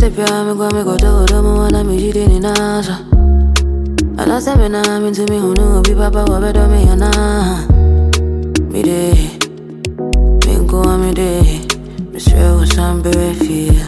te piace come goto domo wana mi jide ni nasa. Ana sebe na mi to mi hunu bi papa wa bedo mi yana. Mi de, mi go mi de, mi sure was some feel.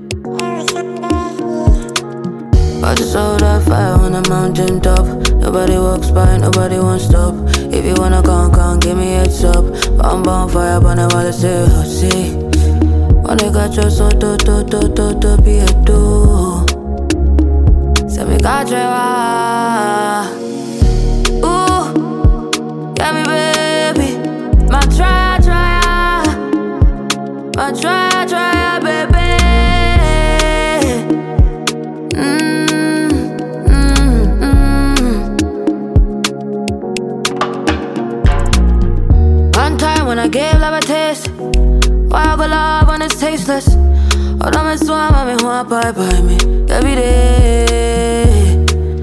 I just saw that fire on the mountain top. Nobody walks by, nobody won't stop. If you wanna come, give me heads up. I'm bonfire, but I wanna say, see. When I got your so to be a do. Say me got you, ooh, yeah me baby. My try, my try, baby. One time when I gave love a taste, why I go love when it's tasteless? Hold on, me swam, I me want pie me every day.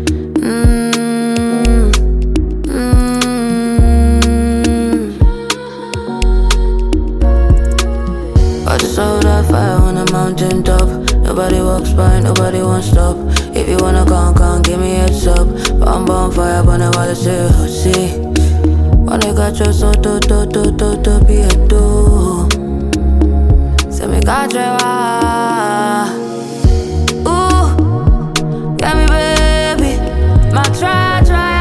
I just saw that fire on the mountain top. Nobody walks by, nobody won't stop. If you wanna come, give me heads up. I'm bonfire, but I wanna say, see. When I got your so to be a do. Say me got you, ooh, yeah me baby. My try,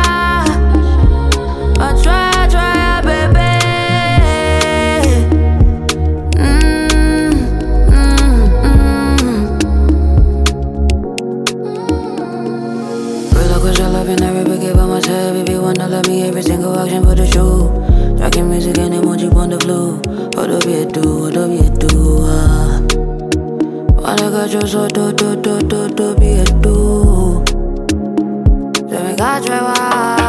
my try, baby. Girl, I cause I love you, never forget about myself. If you wanna love me, every single action for the show. Tracking music and emoji on the flow. What do you do? What do you do? When I got you so to be a do. Say me got you.